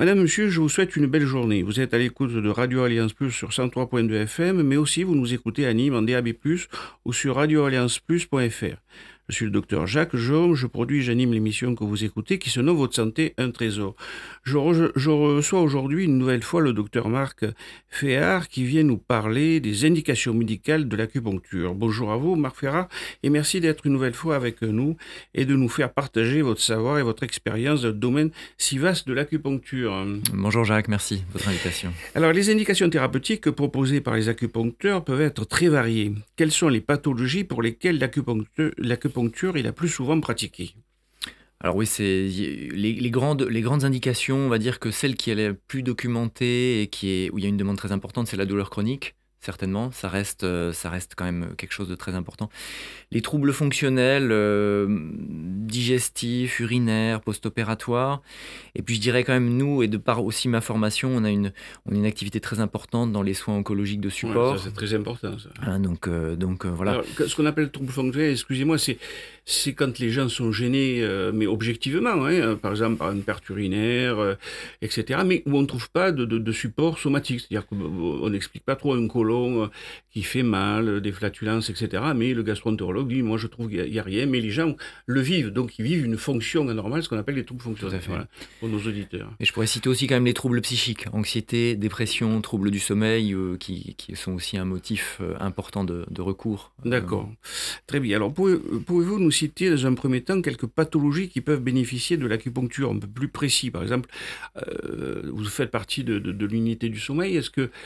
Madame, monsieur, je vous souhaite une belle journée. Vous êtes à l'écoute de Radio Alliance Plus sur 103.2 FM, mais aussi vous nous écoutez à Nîmes en DAB+, ou sur radioallianceplus.fr. Je suis le docteur Jacques Jaume, je produis et j'anime l'émission que vous écoutez qui se nomme Votre santé, un trésor. Je reçois aujourd'hui une nouvelle fois le docteur Marc Féard qui vient nous parler des indications médicales de l'acupuncture. Bonjour à vous Marc Féard et merci d'être une nouvelle fois avec nous et de nous faire partager votre savoir et votre expérience dans le domaine si vaste de l'acupuncture. Bonjour Jacques, merci de votre invitation. Alors les indications thérapeutiques proposées par les acupuncteurs peuvent être très variées. Quelles sont les pathologies pour lesquelles l'acupuncture est la plus souvent pratiquée? Alors oui, c'est les grandes indications, on va dire que celle qui est la plus documentée et où il y a une demande très importante, c'est la douleur chronique. Certainement, ça reste quand même quelque chose de très important. Les troubles fonctionnels, digestifs, urinaires, post-opératoires. Et puis je dirais quand même, nous, et de par aussi ma formation, on a une activité très importante dans les soins oncologiques de support. Ouais, ça, c'est très important, ça. Hein, donc voilà. Alors, ce qu'on appelle trouble fonctionnel, excusez-moi, c'est quand les gens sont gênés, mais objectivement, hein, par exemple par une perte urinaire, etc., mais où on ne trouve pas de support somatique. C'est-à-dire qu'on n'explique pas trop un côlon qui fait mal, des flatulences, etc., mais le gastro-entérologue dit, moi je trouve qu'il n'y a rien, mais les gens le vivent, donc ils vivent une fonction anormale, ce qu'on appelle les troubles fonctionnels. Tout à fait. Voilà, pour nos auditeurs. Et je pourrais citer aussi quand même les troubles psychiques, anxiété, dépression, troubles du sommeil, qui sont aussi un motif important de recours. D'accord. Très bien. Alors, pouvez-vous nous citer dans un premier temps quelques pathologies qui peuvent bénéficier de l'acupuncture un peu plus précis? Par exemple, vous faites partie de l'unité du sommeil. Est-ce que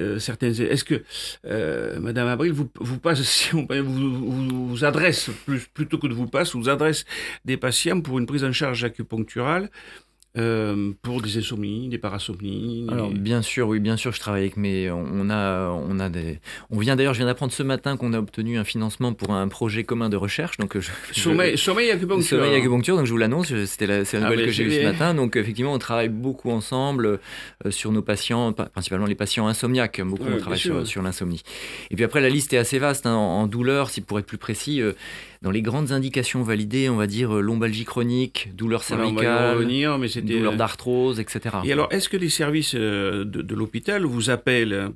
Madame Abril vous passe, si on vous adresse, plutôt que de vous passe, vous adresse des patients pour une prise en charge acupuncturale pour des insomnies, des parasomnies. Alors bien sûr, oui, bien sûr, je travaille avec je viens d'apprendre ce matin qu'on a obtenu un financement pour un projet commun de recherche. Donc sommeil acupuncture. Sommeil acupuncture, donc je vous l'annonce, c'est la nouvelle que j'ai eue ce matin. Donc effectivement, on travaille beaucoup ensemble sur nos patients, principalement les patients insomniaques. Beaucoup on travaille sur l'insomnie. Et puis après, la liste est assez vaste, hein, en douleur, pour être plus précis. Dans les grandes indications validées, on va dire lombalgie chronique, douleur cervicale, douleur d'arthrose, etc. Et alors, est-ce que les services de l'hôpital vous appellent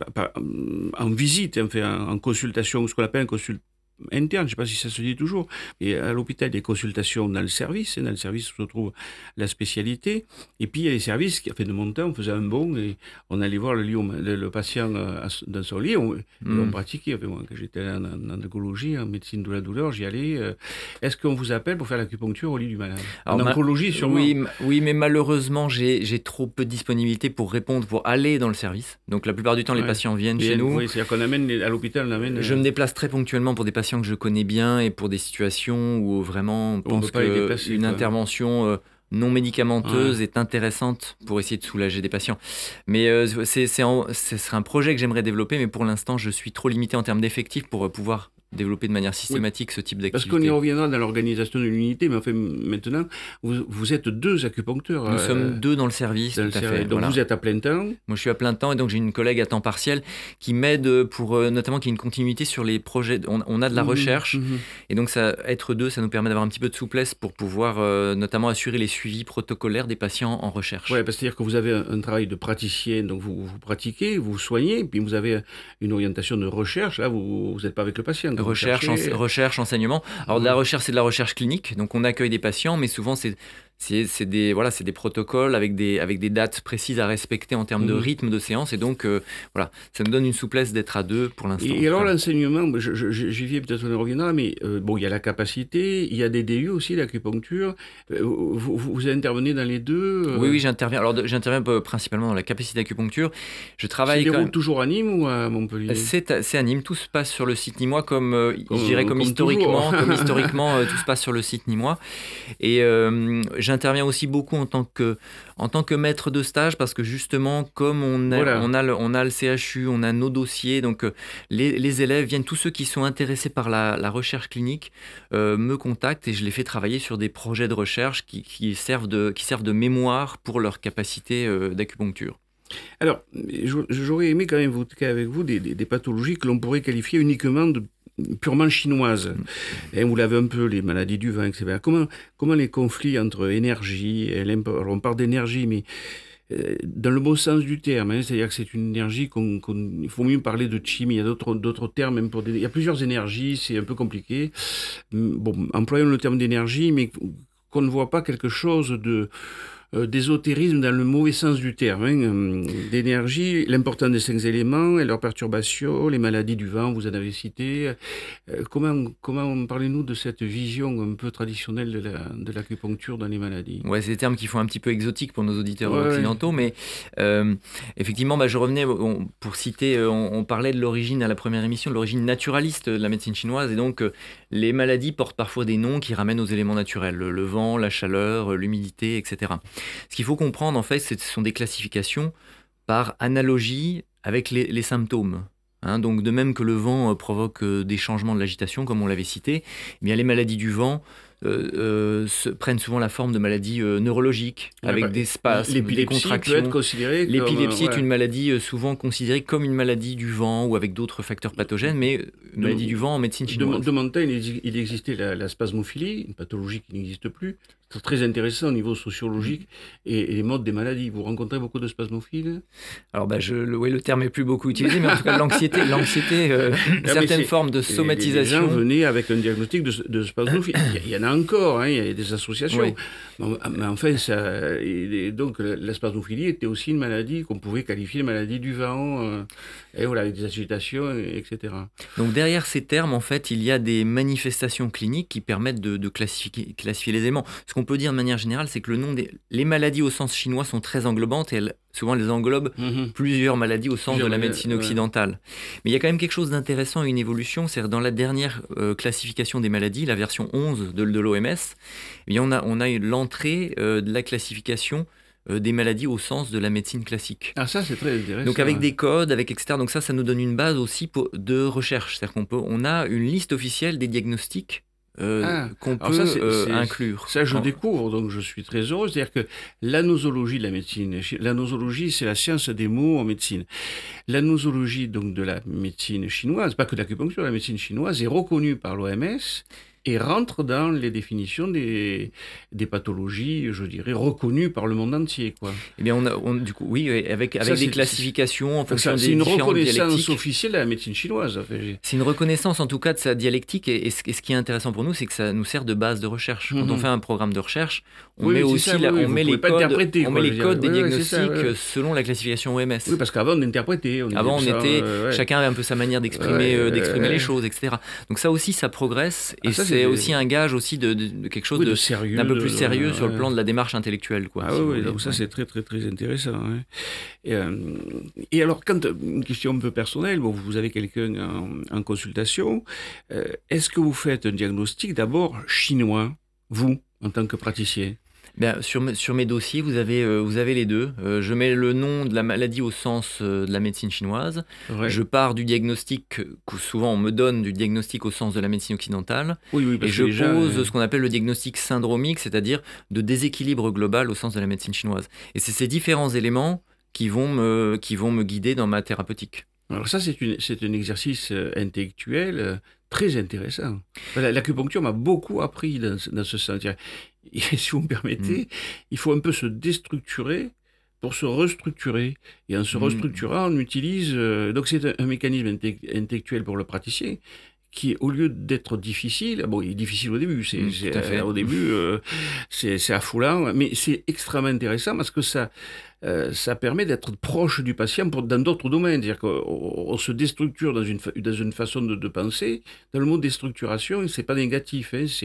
en visite, en consultation, ce qu'on appelle un consultation interne, je ne sais pas si ça se dit toujours, et à l'hôpital, il y a des consultations dans le service, et dans le service se trouve la spécialité, et puis il y a les services qui, de mon temps, on faisait un bond, et on allait voir le patient dans son lit, on pratiquait, moi, quand j'étais en oncologie, en médecine de la douleur, j'y allais. Est-ce qu'on vous appelle pour faire l'acupuncture au lit du malade? En oncologie, sûrement. Oui, mais malheureusement, j'ai trop peu de disponibilité pour répondre, pour aller dans le service. Donc la plupart du temps, les patients viennent chez nous. Oui, c'est-à-dire qu'on amène à l'hôpital, on amène... Je me déplace très ponctuellement pour des patients que je connais bien et pour des situations où vraiment on pense qu'une intervention non médicamenteuse est intéressante pour essayer de soulager des patients. Mais ce serait un projet que j'aimerais développer, mais pour l'instant, je suis trop limité en termes d'effectifs pour pouvoir développer de manière systématique ce type d'activité. Parce qu'on y reviendra dans l'organisation de l'unité, mais maintenant, vous êtes 2 acupuncteurs. Nous sommes 2 dans le service, tout à fait. Donc vous êtes à plein temps? Moi, je suis à plein temps et donc j'ai une collègue à temps partiel qui m'aide pour, notamment, qui a une continuité sur les projets. On a de la recherche et donc être 2, ça nous permet d'avoir un petit peu de souplesse pour pouvoir notamment assurer les suivis protocolaires des patients en recherche. Oui, c'est-à-dire que vous avez un travail de praticien, donc vous pratiquez, vous soignez, puis vous avez une orientation de recherche, là vous n'êtes pas avec le patient. Recherche, enseignement. Alors de la recherche, c'est de la recherche clinique, donc on accueille des patients, mais souvent c'est des protocoles avec des dates précises à respecter en termes de rythme de séance, et donc ça nous donne une souplesse d'être à 2 pour l'instant. Et alors l'enseignement, j'y viens, peut-être on y reviendra, mais il y a la capacité, il y a des DU aussi, l'acupuncture. Vous intervenez dans les 2 Oui, j'interviens. Alors j'interviens principalement dans la capacité d'acupuncture. Je travaille toujours à Nîmes ou à Montpellier? C'est à Nîmes, tout se passe sur le site nîmois, comme historiquement, tout se passe sur le site nîmois. Et j'interviens aussi beaucoup en tant que maître de stage, parce que justement, comme on a le CHU, on a nos dossiers, donc les élèves viennent, tous ceux qui sont intéressés par la recherche clinique me contactent, et je les fais travailler sur des projets de recherche qui servent de mémoire pour leur capacité d'acupuncture. Alors, j'aurais aimé quand même évoquer avec vous des pathologies que l'on pourrait qualifier uniquement de purement chinoises. Et vous l'avez un peu, les maladies du vin, etc. Comment les conflits entre énergie, alors on parle d'énergie, mais dans le bon sens du terme, hein, c'est-à-dire que c'est une énergie il faut mieux parler de chi, mais il y a d'autres termes, même il y a plusieurs énergies, c'est un peu compliqué. Bon, employons le terme d'énergie, mais qu'on ne voit pas quelque chose d'ésotérisme dans le mauvais sens du terme, hein, d'énergie, l'importance des 5 éléments et leurs perturbations, les maladies du vent, vous en avez cité. Comment parlez-nous de cette vision un peu traditionnelle de l'acupuncture dans les maladies? Ouais, c'est des termes qui font un petit peu exotiques pour nos auditeurs occidentaux, mais effectivement, je revenais, pour citer, on parlait de l'origine à la première émission, de l'origine naturaliste de la médecine chinoise, et donc les maladies portent parfois des noms qui ramènent aux éléments naturels, le vent, la chaleur, l'humidité, etc. Ce qu'il faut comprendre, en fait, ce sont des classifications par analogie avec les symptômes. Hein, donc de même que le vent provoque des changements de l'agitation, comme on l'avait cité, eh bien, les maladies du vent prennent souvent la forme de maladies neurologiques, avec des spasmes, des contractions. Peut être considérée L'épilepsie est une maladie souvent considérée comme une maladie du vent ou avec d'autres facteurs pathogènes, mais une maladie du vent en médecine chinoise. De Montaigne, il existait la spasmophilie, une pathologie qui n'existe plus. C'est très intéressant au niveau sociologique et les modes des maladies. Vous rencontrez beaucoup de spasmophiles? Alors, oui, le terme est plus beaucoup utilisé, mais en tout cas, l'anxiété, certaines formes de somatisation. Les gens venaient avec un diagnostic de spasmophilie. Il y en a encore, hein, il y a des associations. Oui. Mais enfin, donc la spasmophilie était aussi une maladie qu'on pouvait qualifier de maladie du vent, et voilà, avec des agitations, etc. Donc derrière ces termes, en fait, il y a des manifestations cliniques qui permettent de classifier les éléments. Ce qu'on peut dire de manière générale, c'est que les maladies au sens chinois sont très englobantes et souvent elles englobent plusieurs maladies au sens de la médecine occidentale. Mais il y a quand même quelque chose d'intéressant et une évolution, c'est-à-dire dans la dernière classification des maladies, la version 11 de l'OMS, on a eu l'entrée de la classification des maladies au sens de la médecine classique. Ah, ça c'est très intéressant. Donc avec des codes, etc. Donc ça nous donne une base aussi de recherche. C'est-à-dire qu'on a une liste officielle des diagnostics qu'on peut inclure. Ça, je découvre, donc je suis très heureux. C'est-à-dire que la nosologie de la médecine, la nosologie, c'est la science des mots en médecine. La nosologie donc de la médecine chinoise, pas que de l'acupuncture, la médecine chinoise est reconnue par l'OMS et rentre dans les définitions des pathologies, je dirais, reconnues par le monde entier, quoi. Eh bien, du coup, oui, avec des classifications en fonction des différentes dialectiques. C'est une reconnaissance officielle de la médecine chinoise. C'est une reconnaissance, en tout cas, de sa dialectique. Et ce qui est intéressant pour nous, c'est que ça nous sert de base de recherche. Quand on fait un programme de recherche, on met aussi on met les codes des diagnostics selon la classification OMS. Oui, parce qu'avant, on interprétait. Chacun avait un peu sa manière d'exprimer les choses, etc. Donc ça aussi, ça progresse. Et c'est aussi un gage aussi de quelque chose d'un peu plus sérieux sur le plan de la démarche intellectuelle, quoi. Donc ça c'est très très très intéressant. Hein. Et alors, une question un peu personnelle, vous avez quelqu'un en consultation, est-ce que vous faites un diagnostic d'abord chinois, vous, en tant que praticien? Sur mes dossiers, vous avez les deux. Je mets le nom de la maladie au sens de la médecine chinoise. Ouais. Je pars du diagnostic, que souvent on me donne du diagnostic au sens de la médecine occidentale. Et je pose ce qu'on appelle le diagnostic syndromique, c'est-à-dire de déséquilibre global au sens de la médecine chinoise. Et c'est ces différents éléments qui vont me guider dans ma thérapeutique. Alors ça, c'est un exercice intellectuel très intéressant. L'acupuncture m'a beaucoup appris dans ce sens. Et si vous me permettez, il faut un peu se déstructurer pour se restructurer. Et en se restructurant, on utilise... donc c'est un mécanisme intellectuel pour le praticien qui, au lieu d'être difficile, il est difficile au début, au début, c'est affoulant, mais c'est extrêmement intéressant parce que ça permet d'être proche du patient dans d'autres domaines. C'est-à-dire qu'on se déstructure dans une façon de penser. Dans le mot déstructuration, c'est pas négatif. Hein,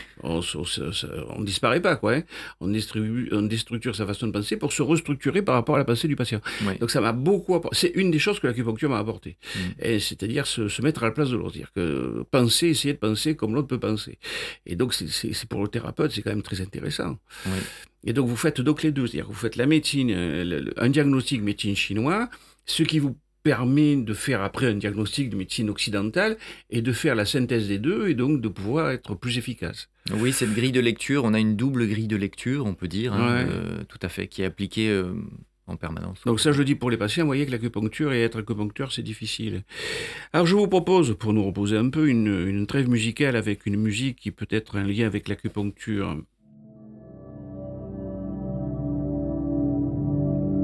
on disparaît pas, quoi. Hein. On déstructure sa façon de penser pour se restructurer par rapport à la pensée du patient. Oui. Donc ça m'a beaucoup apporté. C'est une des choses que l'acupuncture m'a apporté. C'est-à-dire se mettre à la place de l'autre. C'est-à-dire que essayer de penser comme l'autre peut penser. Et donc c'est pour le thérapeute, c'est quand même très intéressant. Oui. Et donc vous faites les deux, c'est-à-dire que vous faites la médecine, un diagnostic médecine chinois, ce qui vous permet de faire après un diagnostic de médecine occidentale et de faire la synthèse des deux et donc de pouvoir être plus efficace. Oui, cette grille de lecture, on a une double grille de lecture, on peut dire, tout à fait, qui est appliquée en permanence. Donc ça, je le dis pour les patients, vous voyez que l'acupuncture et être acupuncteur, c'est difficile. Alors je vous propose, pour nous reposer un peu, une trêve musicale avec une musique qui peut être un lien avec l'acupuncture.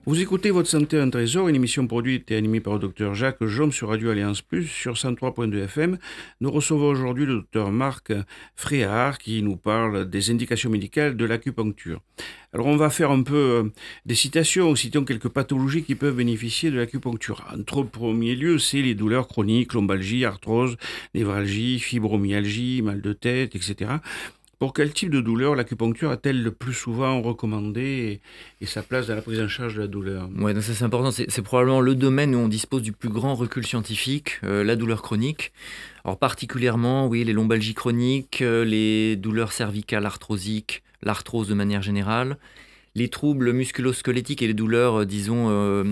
Vous écoutez Votre Santé un Trésor, une émission produite et animée par le docteur Jacques Jaume sur Radio Alliance Plus sur 103.2 FM. Nous recevons aujourd'hui le docteur Marc Fréard qui nous parle des indications médicales de l'acupuncture. Alors on va faire un peu des citations, citons quelques pathologies qui peuvent bénéficier de l'acupuncture. En premier lieu, c'est les douleurs chroniques, lombalgie, arthrose, névralgie, fibromyalgie, mal de tête, etc. Pour quel type de douleur l'acupuncture a-t-elle le plus souvent recommandé et sa place dans la prise en charge de la douleur? Ouais, donc ça c'est important, c'est probablement le domaine où on dispose du plus grand recul scientifique, la douleur chronique. Alors particulièrement, oui, les lombalgies chroniques, les douleurs cervicales arthrosiques, l'arthrose de manière générale, les troubles musculo-squelettiques et les douleurs, disons,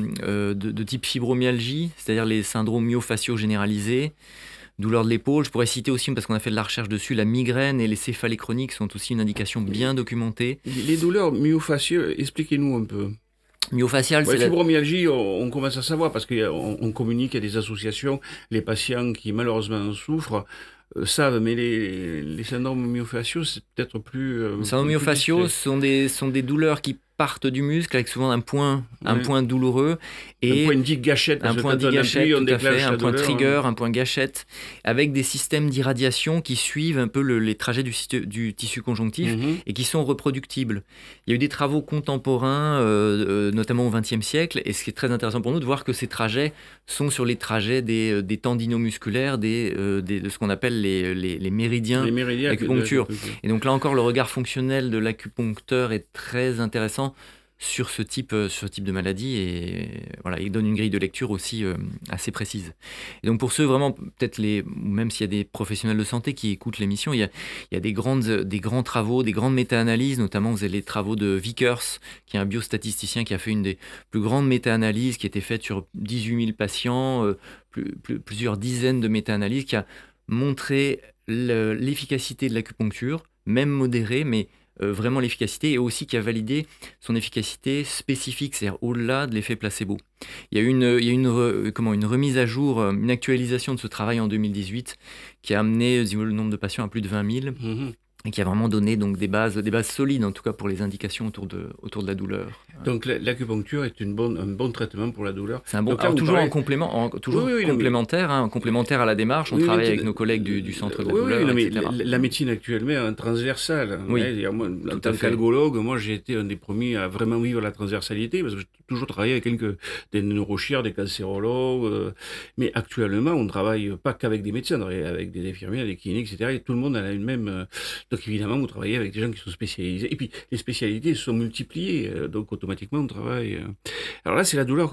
de type fibromyalgie, c'est-à-dire les syndromes myofasciaux généralisés, douleurs de l'épaule. Je pourrais citer aussi, parce qu'on a fait de la recherche dessus, la migraine et les céphalées chroniques sont aussi une indication bien documentée. Les douleurs myofasciales, expliquez-nous un peu. Myofasciale, c'est la fibromyalgie, on commence à savoir parce qu'on communique à des associations, les patients qui malheureusement en souffrent savent, mais les syndromes myofasciaux, c'est peut-être plus... les syndromes myofasciaux sont des douleurs qui partent du muscle avec souvent un point douloureux et un point dit gâchette, un point dit gâchette, tout à fait, un point trigger, un point gâchette, avec des systèmes d'irradiation qui suivent un peu les trajets du tissu conjonctif et qui sont reproductibles. Il y a eu des travaux contemporains, notamment au XXe siècle, et ce qui est très intéressant pour nous de voir que ces trajets sont sur les trajets des tendinomusculaires, de ce qu'on appelle les méridiens d'acupuncture. Et donc là encore, le regard fonctionnel de l'acupuncteur est très intéressant sur ce type de maladie, et voilà, il donne une grille de lecture aussi assez précise. Et donc pour ceux vraiment, peut-être même s'il y a des professionnels de santé qui écoutent l'émission, il y a des grands travaux, des grandes méta-analyses, notamment vous avez les travaux de Vickers, qui est un biostatisticien qui a fait une des plus grandes méta-analyses qui a été faite sur 18 000 patients, plusieurs dizaines de méta-analyses, qui a montré l'efficacité de l'acupuncture, même modérée, mais vraiment l'efficacité, et aussi qui a validé son efficacité spécifique, c'est-à-dire au-delà de l'effet placebo. Il y a une remise à jour, une actualisation de ce travail en 2018 qui a amené le nombre de patients à plus de 20 000 et qui a vraiment donné donc des bases solides, en tout cas pour les indications autour de la douleur. Donc l'acupuncture est un bon traitement pour la douleur. C'est un bon, alors, toujours en complément, complémentaire, complémentaire à la démarche. On travaille avec nos collègues du centre de la douleur, etc. La médine actuellement est transversale. Oui, moi, en tant qu'algologue, moi j'ai été un des premiers à vraiment vivre la transversalité, parce que j'ai toujours travaillé avec des neurochirurgiens, des cancérologues. Mais actuellement, on ne travaille pas qu'avec des médecins, on travaille avec des infirmières, des cliniques, etc. Et tout le monde a une même... Donc évidemment, vous travaillez avec des gens qui sont spécialisés. Et puis les spécialités sont multipliées, donc automatiquement on travaille. Alors là, c'est la douleur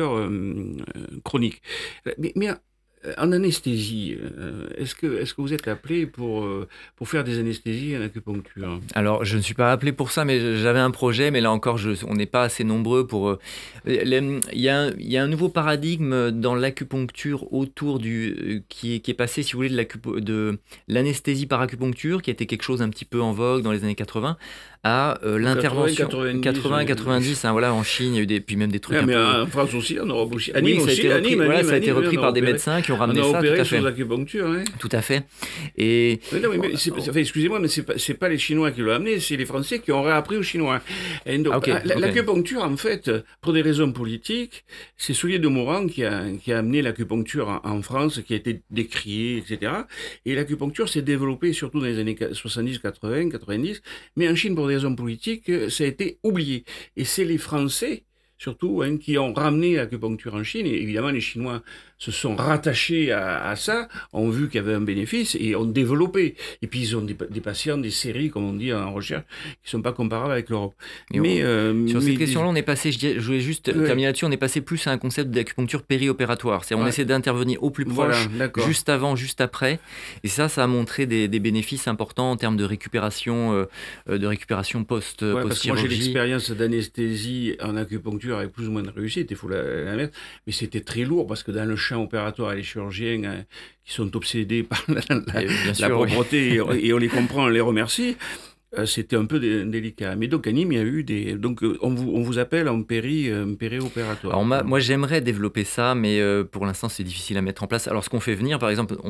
chronique. Mais en anesthésie, est-ce que vous êtes appelé pour faire des anesthésies en acupuncture? Alors, je ne suis pas appelé pour ça, mais j'avais un projet, mais là encore, on n'est pas assez nombreux pour... Il y a un nouveau paradigme dans l'acupuncture autour qui est passé, si vous voulez, de l'anesthésie par acupuncture, qui a été quelque chose un petit peu en vogue dans les années 80, à l'intervention 80-90, voilà, en Chine, il y a eu puis même des trucs mais en France aussi, en Europe aussi. Ça a été repris par des médecins qui ont ramené ça, tout à fait. L'acupuncture, hein. Tout à fait. Et excusez-moi, mais c'est pas les Chinois qui l'ont amené, c'est les Français qui ont réappris aux Chinois. Et donc, l'acupuncture, en fait, pour des raisons politiques, c'est Soulier de Mauran qui a amené l'acupuncture en France, qui a été décriée, etc. Et l'acupuncture s'est développée surtout dans les années 70, 80, 90, mais en Chine, pour des raisons politiques, ça a été oublié. Et c'est les Français, surtout, qui ont ramené l'acupuncture en Chine. Et évidemment, les Chinois se sont rattachés à ça, ont vu qu'il y avait un bénéfice et ont développé. Et puis, ils ont des patients, des séries, comme on dit en recherche, qui ne sont pas comparables avec l'Europe. Sur cette question-là, on est passé, je voulais juste terminer là-dessus, on est passé plus à un concept d'acupuncture périopératoire. C'est-à-dire, on essaie d'intervenir au plus proche, juste avant, juste après. Et ça a montré des bénéfices importants en termes de récupération post-chirurgie. Parce que moi, j'ai l'expérience d'anesthésie en acupuncture avec plus ou moins de réussite, il faut la mettre. Mais c'était très lourd parce que dans le champ opératoire, les chirurgiens qui sont obsédés par la propreté, et on les comprend, on les remercie. C'était un peu délicat. Mais donc, à Nîmes, il y a eu donc, on vous appelle en périopératoire. Alors, moi, j'aimerais développer ça, mais pour l'instant, c'est difficile à mettre en place. Alors, ce qu'on fait venir, par exemple,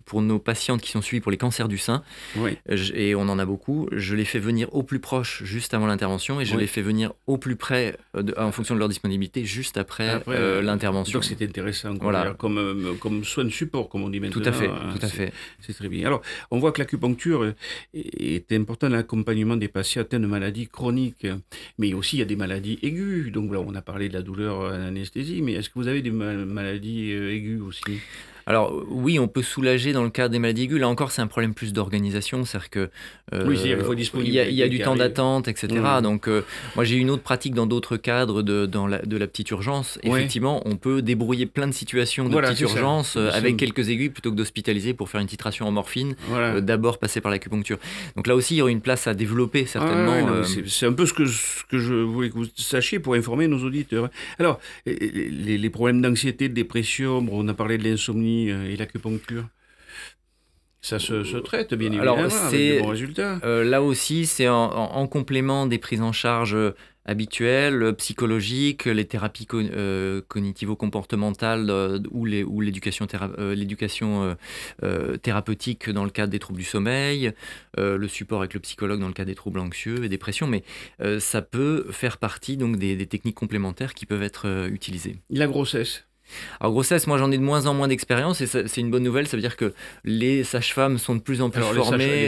pour nos patientes qui sont suivies pour les cancers du sein, et on en a beaucoup, je les fais venir au plus proche juste avant l'intervention et je les fais venir au plus près en fonction de leur disponibilité juste après l'intervention. Donc c'est intéressant, voilà. Comme soin de support, comme on dit maintenant. Tout à fait. C'est très bien. Alors, on voit que l'acupuncture est importante dans l'accompagnement des patients atteints de maladies chroniques, mais aussi il y a des maladies aiguës. Donc là, on a parlé de la douleur en anesthésie, mais est-ce que vous avez des maladies aiguës aussi ? Alors oui, on peut soulager dans le cadre des maladies aiguës. Là encore, c'est un problème plus d'organisation, c'est-à-dire que il y a du temps d'attente, etc. Donc moi, j'ai une autre pratique dans d'autres cadres de la petite urgence. Effectivement, on peut débrouiller plein de situations de petite urgence avec quelques aiguilles plutôt que d'hospitaliser pour faire une titration en morphine. D'abord passer par l'acupuncture. Donc là aussi, il y aurait une place à développer certainement. C'est un peu ce que je voulais que vous sachiez pour informer nos auditeurs. Alors, les problèmes d'anxiété, de dépression, on a parlé de l'insomnie et l'acupuncture, ça se traite bien évidemment avec de bons résultats. Là aussi, c'est en complément des prises en charge habituelles, psychologiques, les thérapies cognitivo-comportementales ou l'éducation thérapeutique dans le cadre des troubles du sommeil, le support avec le psychologue dans le cadre des troubles anxieux et dépression, mais ça peut faire partie donc des techniques complémentaires qui peuvent être utilisées. La grossesse? Alors grossesse, moi j'en ai de moins en moins d'expérience et c'est une bonne nouvelle, ça veut dire que les sages-femmes sont de plus en plus formées,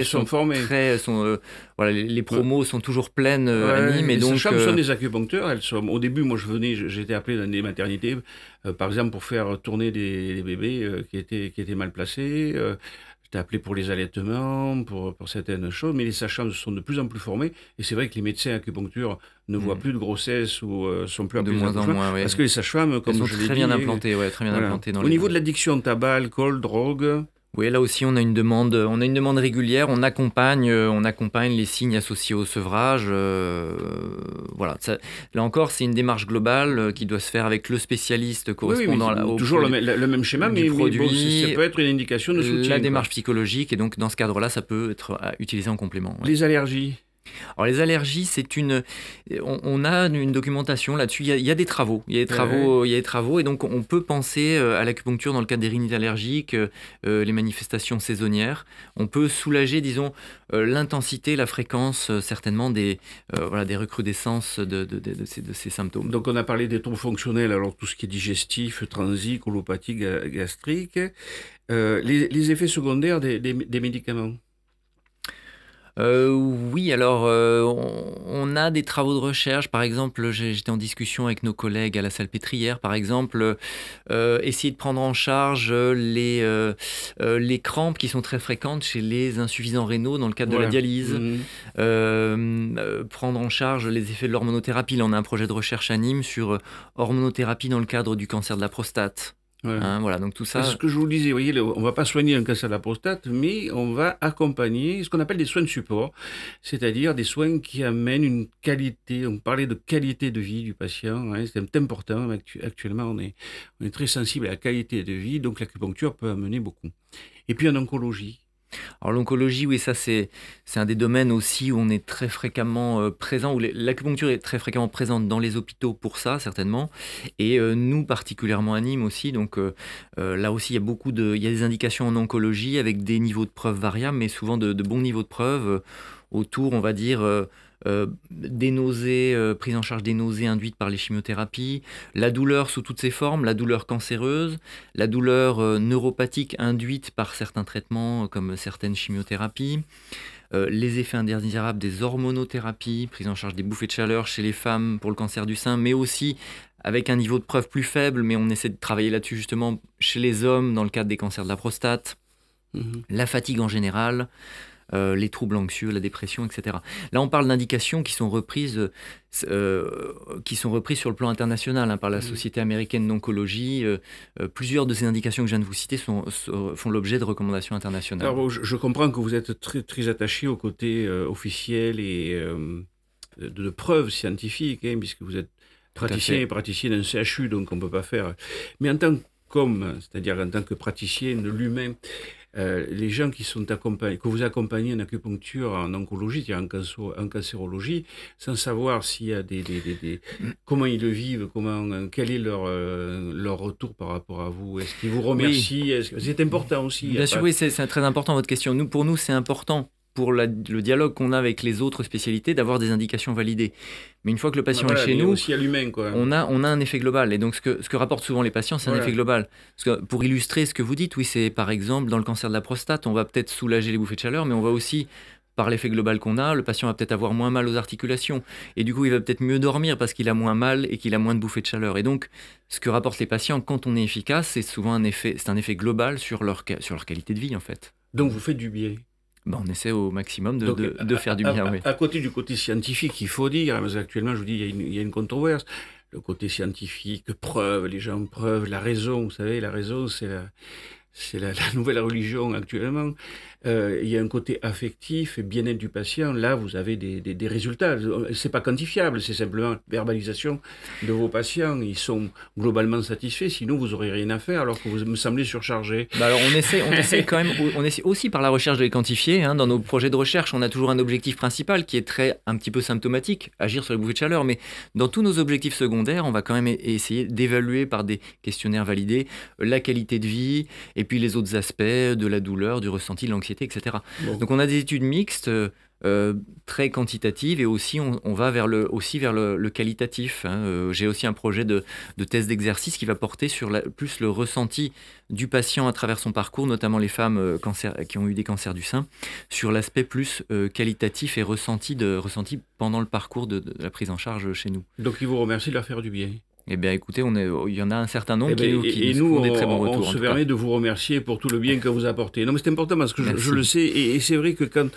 les promos sont toujours pleines à Nîmes. Les sages-femmes sont des acupuncteurs, au début moi j'étais appelé dans des maternités par exemple pour faire tourner des bébés qui étaient mal placés. J'étais appelé pour les allaitements, pour certaines choses, mais les sages-femmes sont de plus en plus formées. Et c'est vrai que les médecins acupuncture ne voient plus de grossesse ou sont plus appelés de moins en moins. Parce que les sages-femmes, comme elles sont je l'ai dit... très bien implantées dans Au niveau de l'addiction, tabac, alcool, drogue... Oui, là aussi, on a une demande régulière. On accompagne les signes associés au sevrage. Là encore, c'est une démarche globale qui doit se faire avec le spécialiste correspondant au toujours le même schéma, mais ça peut être une indication de soutien. La démarche psychologique, et donc dans ce cadre-là, ça peut être utilisé en complément. Les allergies? Alors les allergies, on a une documentation là-dessus. Il y a des travaux, et donc on peut penser à l'acupuncture dans le cadre des rhinites allergiques, les manifestations saisonnières. On peut soulager, disons, l'intensité, la fréquence, certainement des recrudescences de ces symptômes. Donc on a parlé des troubles fonctionnels, alors tout ce qui est digestif, transit, colopathie, gastrique, les effets secondaires des médicaments. Oui, alors on a des travaux de recherche. Par exemple, j'étais en discussion avec nos collègues à la Salpêtrière, par exemple, essayer de prendre en charge les crampes qui sont très fréquentes chez les insuffisants rénaux dans le cadre de la dialyse, prendre en charge les effets de l'hormonothérapie. Là, on a un projet de recherche à Nîmes sur hormonothérapie dans le cadre du cancer de la prostate. Donc tout ça. C'est ce que je vous disais, vous voyez, on ne va pas soigner un cancer de la prostate, mais on va accompagner ce qu'on appelle des soins de support, c'est-à-dire des soins qui amènent une qualité. On parlait de qualité de vie du patient, c'est important. Actuellement, on est très sensible à la qualité de vie, donc l'acupuncture peut amener beaucoup. Et puis en oncologie. Alors l'oncologie, oui, ça c'est un des domaines aussi où on est très fréquemment présent, où l'acupuncture est très fréquemment présente dans les hôpitaux pour ça, certainement, et nous particulièrement à Nîmes aussi. Donc là aussi, il y a des indications en oncologie avec des niveaux de preuve variables, mais souvent de bons niveaux de preuve autour, on va dire... des nausées, prise en charge des nausées induites par les chimiothérapies, la douleur sous toutes ses formes, la douleur cancéreuse, la douleur neuropathique induite par certains traitements comme certaines chimiothérapies, les effets indésirables des hormonothérapies, prise en charge des bouffées de chaleur chez les femmes pour le cancer du sein, mais aussi avec un niveau de preuve plus faible, mais on essaie de travailler là-dessus justement chez les hommes dans le cadre des cancers de la prostate, la fatigue en général, les troubles anxieux, la dépression, etc. Là, on parle d'indications qui sont reprises sur le plan international par la Société américaine d'oncologie. Plusieurs de ces indications que je viens de vous citer font l'objet de recommandations internationales. Alors, je comprends que vous êtes très, très attaché au côté officiel et de preuves scientifiques, puisque vous êtes praticien d'un CHU, donc on ne peut pas faire. Mais en tant qu'homme, c'est-à-dire en tant que praticien de l'humain, les gens qui sont accompagnés, que vous accompagnez en acupuncture, en oncologie, en cancérologie, sans savoir s'il y a comment ils le vivent, quel est leur retour par rapport à vous. Est-ce qu'ils vous remercient? C'est important aussi. Bien sûr, oui, c'est très important votre question. Pour nous, c'est important pour le dialogue qu'on a avec les autres spécialités, d'avoir des indications validées. Mais une fois que le patient est chez nous, aussi à l'humain, quoi. On a un effet global. Et donc, ce que rapportent souvent les patients, c'est un effet global. Parce que pour illustrer ce que vous dites, oui, c'est par exemple dans le cancer de la prostate, on va peut-être soulager les bouffées de chaleur, mais on va aussi, par l'effet global qu'on a, le patient va peut-être avoir moins mal aux articulations. Et du coup, il va peut-être mieux dormir parce qu'il a moins mal et qu'il a moins de bouffées de chaleur. Et donc, ce que rapportent les patients quand on est efficace, c'est souvent un effet global sur leur qualité de vie, en fait. Donc, vous faites du bien. On essaie au maximum de faire du bien. Oui. À côté du côté scientifique, il faut dire, parce qu'actuellement, je vous dis, il y a une controverse. Le côté scientifique, preuve, les gens preuve, la raison, vous savez, la raison, c'est la nouvelle religion actuellement. Il y a un côté affectif et bien-être du patient. Là, vous avez des résultats. C'est pas quantifiable, c'est simplement verbalisation de vos patients. Ils sont globalement satisfaits. Sinon, vous n'aurez rien à faire, alors que vous me semblez surchargé. Alors, on essaie quand même. On essaie aussi par la recherche de les quantifier. Dans nos projets de recherche, on a toujours un objectif principal qui est un petit peu symptomatique, agir sur les bouffées de chaleur. Mais dans tous nos objectifs secondaires, on va quand même essayer d'évaluer par des questionnaires validés la qualité de vie et puis les autres aspects de la douleur, du ressenti, de l'anxiété, etc. Bon. Donc on a des études mixtes très quantitatives et aussi on va vers le qualitatif. J'ai aussi un projet de test d'exercice qui va porter sur plus le ressenti du patient à travers son parcours, notamment les femmes qui ont eu des cancers du sein, sur l'aspect plus qualitatif et ressenti pendant le parcours de la prise en charge chez nous. Donc il vous remercie de leur faire du bien. Eh bien, écoutez, il y en a un certain nombre qui nous font des très bons retours. On se permet de vous remercier pour tout le bien que vous apportez. Non, mais c'est important parce que je le sais, et c'est vrai que quand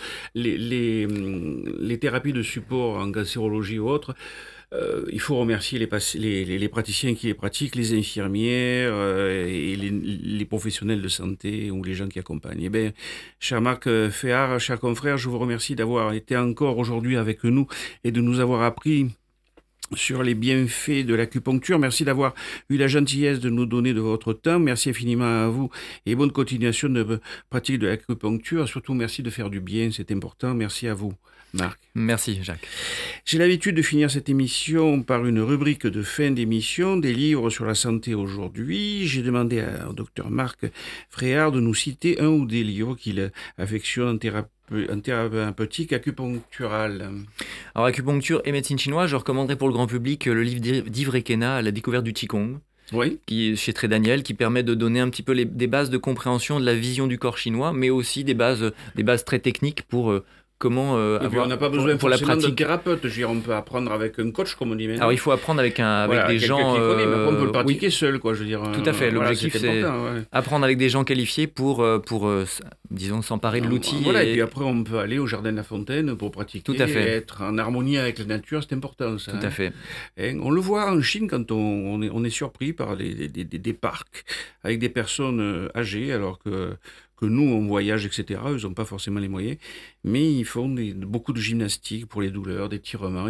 les thérapies de support en cancérologie ou autres, il faut remercier les praticiens qui les pratiquent, les infirmières et les professionnels de santé ou les gens qui accompagnent. Eh bien, cher Marc Féard, cher confrère, je vous remercie d'avoir été encore aujourd'hui avec nous et de nous avoir appris sur les bienfaits de l'acupuncture. Merci d'avoir eu la gentillesse de nous donner de votre temps. Merci infiniment à vous et bonne continuation de pratique de l'acupuncture. Surtout, merci de faire du bien, c'est important. Merci à vous, Marc. Merci, Jacques. J'ai l'habitude de finir cette émission par une rubrique de fin d'émission, des livres sur la santé aujourd'hui. J'ai demandé au docteur Marc Féard de nous citer un ou des livres qu'il affectionne en thérapeutique acupuncturale. Alors, acupuncture et médecine chinoise, je recommanderais pour le grand public le livre d'Yves Requena, La découverte du Qigong, qui est chez Très Daniel, qui permet de donner un petit peu des bases de compréhension de la vision du corps chinois, mais aussi des bases très techniques pour comment avoir on n'a pas besoin pour la pratique d'un thérapeute. Je veux dire, on peut apprendre avec un coach, comme on dit maintenant. Alors il faut apprendre avec des gens. Qui connaît, mais après, on peut le pratiquer seul, quoi. Je veux dire. Tout à fait. L'objectif c'est apprendre avec des gens qualifiés pour disons s'emparer de l'outil. Et puis après on peut aller au jardin de la Fontaine pour pratiquer. Tout à fait. Être en harmonie avec la nature, c'est important ça. Tout à fait. Et on le voit en Chine quand on est surpris par des parcs avec des personnes âgées, alors que nous, on voyage, etc. Eux n'ont pas forcément les moyens, mais ils font beaucoup de gymnastique pour les douleurs, des tirements.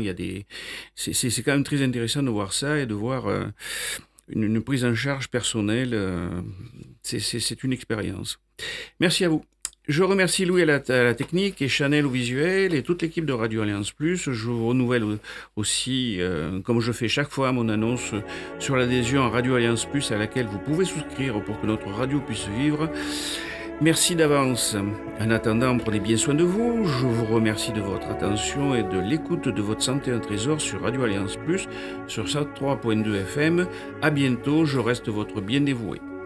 C'est quand même très intéressant de voir ça et de voir une prise en charge personnelle. C'est une expérience. Merci à vous. Je remercie Louis à la technique et Chanel au visuel et toute l'équipe de Radio Alliance Plus. Je vous renouvelle aussi, comme je fais chaque fois, mon annonce sur l'adhésion à Radio Alliance Plus à laquelle vous pouvez souscrire pour que notre radio puisse vivre. Merci d'avance. En attendant, prenez bien soin de vous. Je vous remercie de votre attention et de l'écoute de votre santé un trésor sur Radio Alliance Plus, sur 103.2 FM. À bientôt, je reste votre bien dévoué.